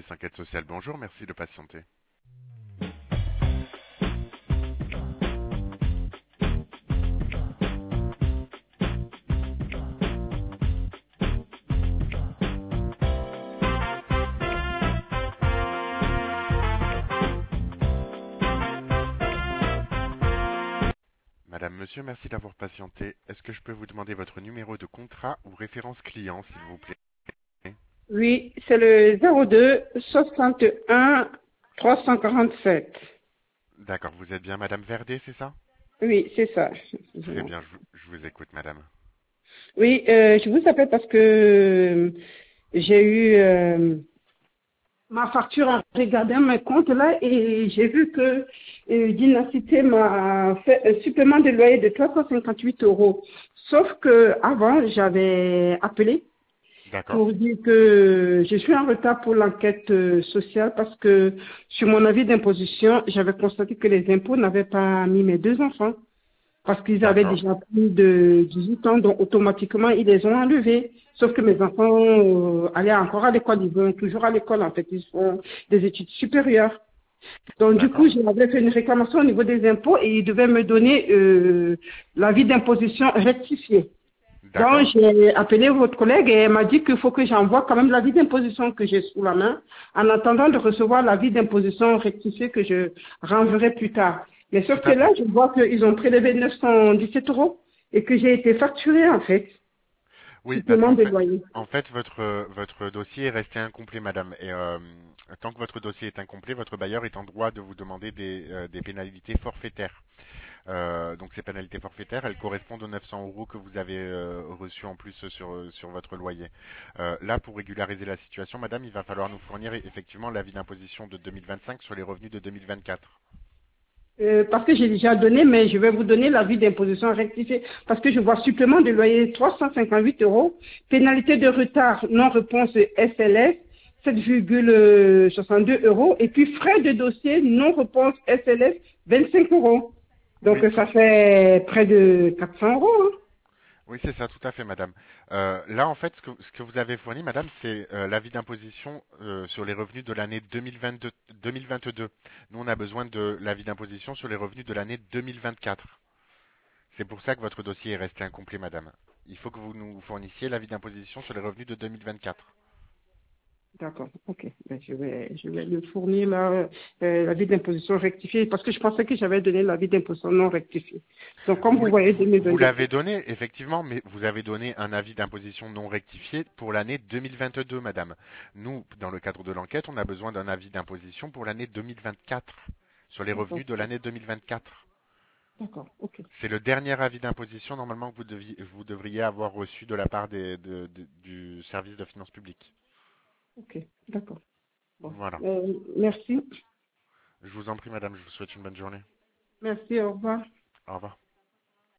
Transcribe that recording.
service enquête sociale, bonjour, merci de patienter. Madame, monsieur, merci d'avoir patienté. Est-ce que je peux vous demander votre numéro de contrat ou référence client, s'il vous plaît? Oui, c'est le 02 61 347. D'accord, vous êtes bien Madame Verdet, c'est ça? Oui, c'est ça. Très bien, je vous écoute, madame. Oui, je vous appelle parce que j'ai eu ma facture à regarder mes comptes là et j'ai vu que Dynacité m'a fait un supplément de loyer de 358 euros. Sauf que avant, j'avais appelé D'accord, pour dire que je suis en retard pour l'enquête sociale parce que sur mon avis d'imposition, j'avais constaté que les impôts n'avaient pas mis mes deux enfants parce qu'ils avaient d'accord, déjà plus de 18 ans, donc automatiquement, ils les ont enlevés. Sauf que mes enfants allaient encore à l'école, ils vont toujours à l'école, en fait, ils font des études supérieures. Donc du coup, d'accord, j'avais fait une réclamation au niveau des impôts et ils devaient me donner l'avis d'imposition rectifié. Donc, d'accord. j'ai appelé votre collègue et elle m'a dit qu'il faut que j'envoie quand même l'avis d'imposition que j'ai sous la main, en attendant de recevoir l'avis d'imposition rectifié que je renverrai plus tard. Mais sauf Tout que à là, fait. je vois qu'ils ont prélevé 917 euros et que j'ai été facturée, en fait, Oui, parce supplément qu' de loyer. votre dossier est resté incomplet, madame. Et tant que votre dossier est incomplet, votre bailleur est en droit de vous demander des pénalités forfaitaires. Donc ces pénalités forfaitaires, elles correspondent aux 900 euros que vous avez reçus en plus sur votre loyer. Là, pour régulariser la situation, madame, il va falloir nous fournir effectivement l'avis d'imposition de 2025 sur les revenus de 2024. Parce que j'ai déjà donné, mais je vais vous donner l'avis d'imposition rectifié. Parce que je vois supplément de loyer 358 euros, pénalité de retard non réponse SLS 7,62 euros, et puis frais de dossier non réponse SLS 25 euros. Donc Oui, tout, ça fait près de 400 euros. Hein. Oui, c'est ça, tout à fait, madame. Là, en fait, ce que vous avez fourni, madame, c'est l'avis d'imposition sur les revenus de l'année 2022, 2022. Nous, on a besoin de l'avis d'imposition sur les revenus de l'année 2024. C'est pour ça que votre dossier est resté incomplet, madame. Il faut que vous nous fournissiez l'avis d'imposition sur les revenus de 2024. D'accord, ok. Ben, je vais le fournir là, l'avis d'imposition rectifié, parce que je pensais que j'avais donné l'avis d'imposition non rectifié. Donc comme vous voyez, Vous 2022. l'avez donné, effectivement, mais vous avez donné un avis d'imposition non rectifié pour l'année 2022, madame. Nous, dans le cadre de l'enquête, on a besoin d'un avis d'imposition pour l'année 2024, sur les D'accord, revenus de l'année 2024. d'accord, ok. C'est le dernier avis d'imposition, normalement, que vous devriez avoir reçu de la part du service de finances publiques. Ok, d'accord. Bon. Voilà. Merci. Je vous en prie, madame, je vous souhaite une bonne journée. Merci, au revoir. Au revoir.